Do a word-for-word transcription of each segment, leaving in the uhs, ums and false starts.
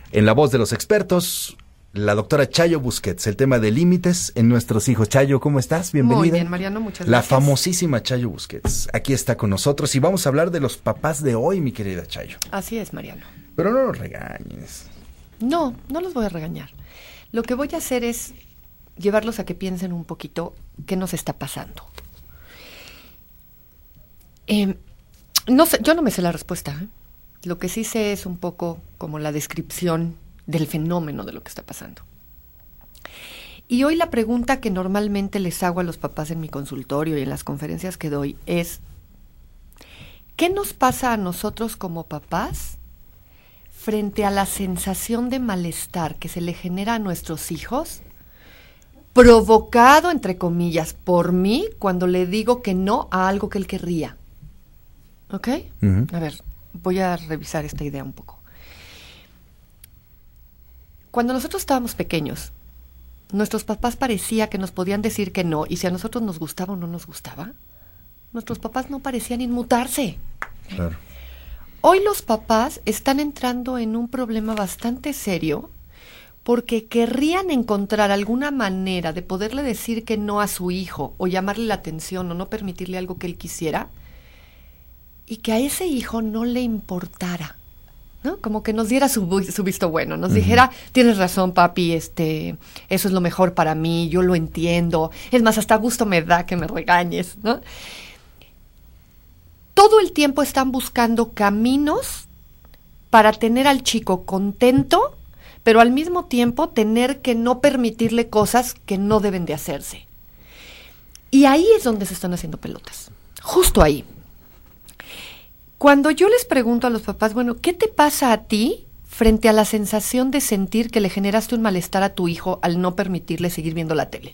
En la voz de los expertos, la doctora Chayo Busquets, el tema de límites en nuestros hijos. Chayo, ¿cómo estás? Bienvenida. Muy bien, Mariano, muchas La gracias. famosísima Chayo Busquets, aquí está con nosotros y vamos a hablar de los papás de hoy, mi querida Chayo. Así es, Mariano. Pero no los regañes. No, no los voy a regañar. Lo que voy a hacer es llevarlos a que piensen un poquito qué nos está pasando. Eh, no sé, yo no me sé la respuesta, ¿eh? Lo que sí sé es un poco como la descripción del fenómeno de lo que está pasando. Y hoy la pregunta que normalmente les hago a los papás en mi consultorio y en las conferencias que doy es, ¿qué nos pasa a nosotros como papás frente a la sensación de malestar que se le genera a nuestros hijos, provocado, entre comillas, por mí cuando le digo que no a algo que él querría? ¿Ok? Uh-huh. A ver, voy a revisar esta idea un poco. Cuando nosotros estábamos pequeños, nuestros papás parecía que nos podían decir que no, y si a nosotros nos gustaba o no nos gustaba, nuestros papás no parecían inmutarse. Claro. Hoy los papás están entrando en un problema bastante serio porque querrían encontrar alguna manera de poderle decir que no a su hijo o llamarle la atención o no permitirle algo que él quisiera y que a ese hijo no le importara, ¿no? Como que nos diera su, su visto bueno, nos uh-huh. dijera, tienes razón, papi, este, eso es lo mejor para mí, yo lo entiendo, es más, hasta gusto me da que me regañes, ¿no? Todo el tiempo están buscando caminos para tener al chico contento, pero al mismo tiempo tener que no permitirle cosas que no deben de hacerse. Y ahí es donde se están haciendo pelotas, justo ahí. Cuando yo les pregunto a los papás, bueno, ¿qué te pasa a ti frente a la sensación de sentir que le generaste un malestar a tu hijo al no permitirle seguir viendo la tele?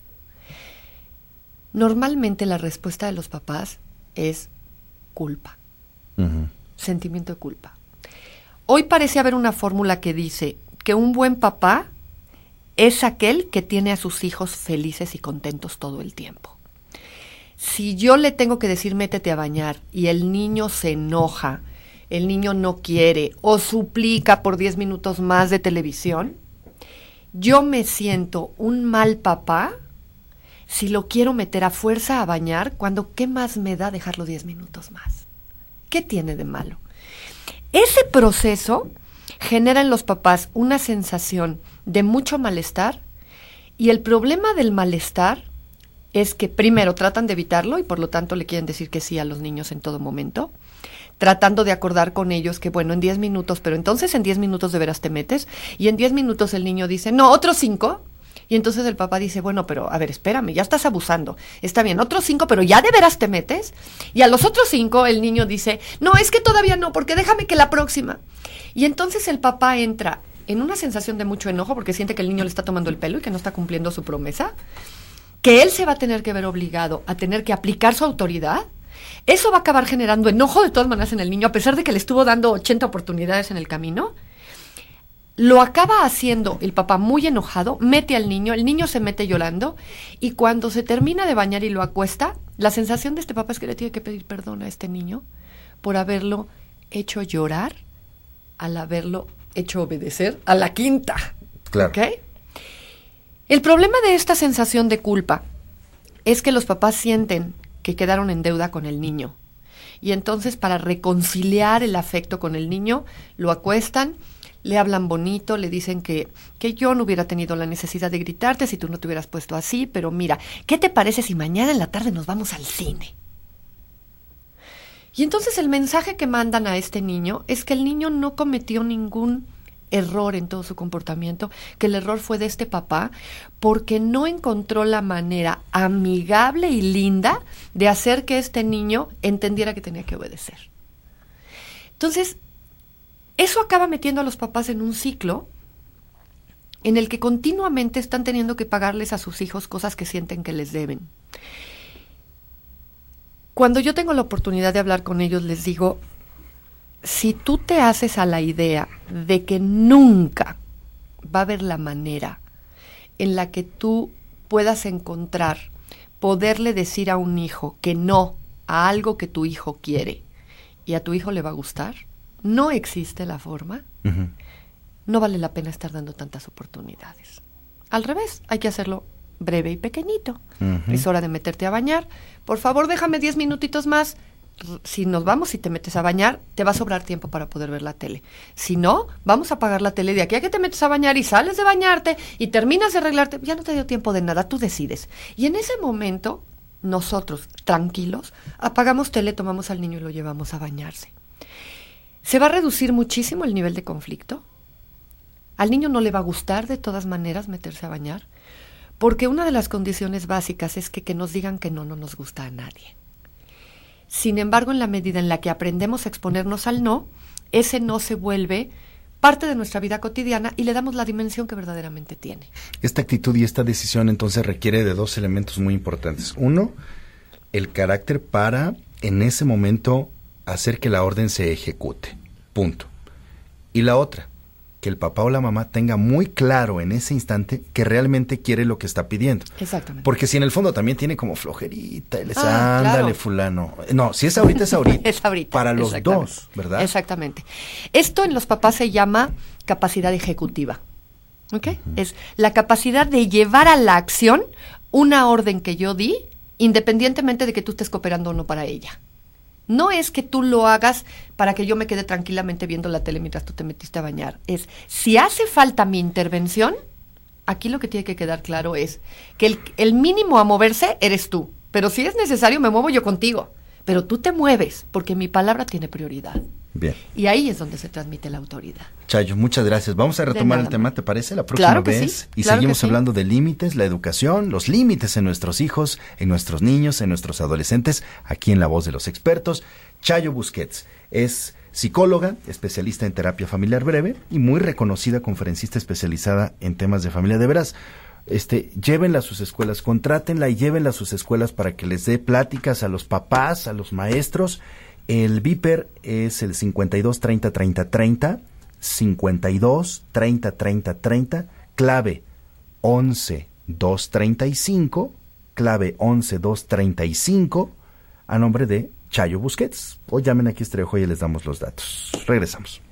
Normalmente la respuesta de los papás es culpa, uh-huh. sentimiento de culpa. Hoy parece haber una fórmula que dice que un buen papá es aquel que tiene a sus hijos felices y contentos todo el tiempo. Si yo le tengo que decir métete a bañar y el niño se enoja, el niño no quiere o suplica por diez minutos más de televisión, yo me siento un mal papá si lo quiero meter a fuerza a bañar, cuando ¿qué más me da dejarlo diez minutos más? ¿Qué tiene de malo? Ese proceso genera en los papás una sensación de mucho malestar, y el problema del malestar es que primero tratan de evitarlo y por lo tanto le quieren decir que sí a los niños en todo momento, tratando de acordar con ellos que bueno, en diez minutos, pero entonces en diez minutos de veras te metes, y en diez minutos el niño dice, no, otros cinco. Y entonces el papá dice, bueno, pero a ver, espérame, ya estás abusando. Está bien, otros cinco, pero ya de veras te metes. Y a los otros cinco el niño dice, no, es que todavía no, porque déjame que la próxima. Y entonces el papá entra en una sensación de mucho enojo porque siente que el niño le está tomando el pelo y que no está cumpliendo su promesa, que él se va a tener que ver obligado a tener que aplicar su autoridad. Eso va a acabar generando enojo de todas maneras en el niño, a pesar de que le estuvo dando ochenta oportunidades en el camino. Lo acaba haciendo el papá muy enojado, mete al niño, el niño se mete llorando, y cuando se termina de bañar y lo acuesta, la sensación de este papá es que le tiene que pedir perdón a este niño por haberlo hecho llorar, al haberlo hecho obedecer a la quinta. Claro. ¿Okay? El problema de esta sensación de culpa es que los papás sienten que quedaron en deuda con el niño, y entonces para reconciliar el afecto con el niño, lo acuestan, le hablan bonito, le dicen que, que yo no hubiera tenido la necesidad de gritarte si tú no te hubieras puesto así, pero mira, ¿qué te parece si mañana en la tarde nos vamos al cine? Y entonces el mensaje que mandan a este niño es que el niño no cometió ningún error en todo su comportamiento, que el error fue de este papá porque no encontró la manera amigable y linda de hacer que este niño entendiera que tenía que obedecer. Entonces, eso acaba metiendo a los papás en un ciclo en el que continuamente están teniendo que pagarles a sus hijos cosas que sienten que les deben. Cuando yo tengo la oportunidad de hablar con ellos, les digo, si tú te haces a la idea de que nunca va a haber la manera en la que tú puedas encontrar, poderle decir a un hijo que no a algo que tu hijo quiere y a tu hijo le va a gustar, no existe la forma, uh-huh. no vale la pena estar dando tantas oportunidades. Al revés, hay que hacerlo breve y pequeñito. Uh-huh. Es hora de meterte a bañar. Por favor, déjame diez minutitos más. Si nos vamos y te metes a bañar, te va a sobrar tiempo para poder ver la tele. Si no, vamos a apagar la tele de aquí a que te metes a bañar y sales de bañarte y terminas de arreglarte. Ya no te dio tiempo de nada, tú decides. Y en ese momento, nosotros, tranquilos, apagamos tele, tomamos al niño y lo llevamos a bañarse. Se va a reducir muchísimo el nivel de conflicto. Al niño no le va a gustar de todas maneras meterse a bañar, porque una de las condiciones básicas es que que nos digan que no, no nos gusta a nadie. Sin embargo, en la medida en la que aprendemos a exponernos al no, ese no se vuelve parte de nuestra vida cotidiana y le damos la dimensión que verdaderamente tiene. Esta actitud y esta decisión entonces requiere de dos elementos muy importantes. Uno, el carácter para en ese momento hacer que la orden se ejecute. Punto. Y la otra, que el papá o la mamá tenga muy claro en ese instante que realmente quiere lo que está pidiendo. Exactamente. Porque si en el fondo también tiene como flojerita, y les ah, ándale claro. fulano. No, si es ahorita, es ahorita. Es ahorita. Para los dos, ¿verdad? Exactamente. Esto en los papás se llama capacidad ejecutiva. ¿Ok? Uh-huh. Es la capacidad de llevar a la acción una orden que yo di, independientemente de que tú estés cooperando o no para ella. No es que tú lo hagas para que yo me quede tranquilamente viendo la tele mientras tú te metiste a bañar. Es, si hace falta mi intervención, aquí lo que tiene que quedar claro es que el, el mínimo a moverse eres tú. Pero si es necesario, me muevo yo contigo. Pero tú te mueves, porque mi palabra tiene prioridad. Bien. Y ahí es donde se transmite la autoridad. Chayo, muchas gracias. Vamos a retomar el tema, ¿te parece? La próxima claro que vez. Sí, y claro seguimos que sí. hablando de límites, la educación, los límites en nuestros hijos, en nuestros niños, en nuestros adolescentes, aquí en La Voz de los Expertos. Chayo Busquets es psicóloga, especialista en terapia familiar breve y muy reconocida conferencista especializada en temas de familia. De veras, este, llévenla a sus escuelas, contrátenla y llévenla a sus escuelas para que les dé pláticas a los papás, a los maestros. El Viper es el cincuenta y dos treinta treinta treinta, cincuenta y dos treinta treinta treinta, clave once dos treinta y cinco, clave once dos treinta y cinco, a nombre de Chayo Busquets. O llamen aquí a Estrella Joya y les damos los datos. Regresamos.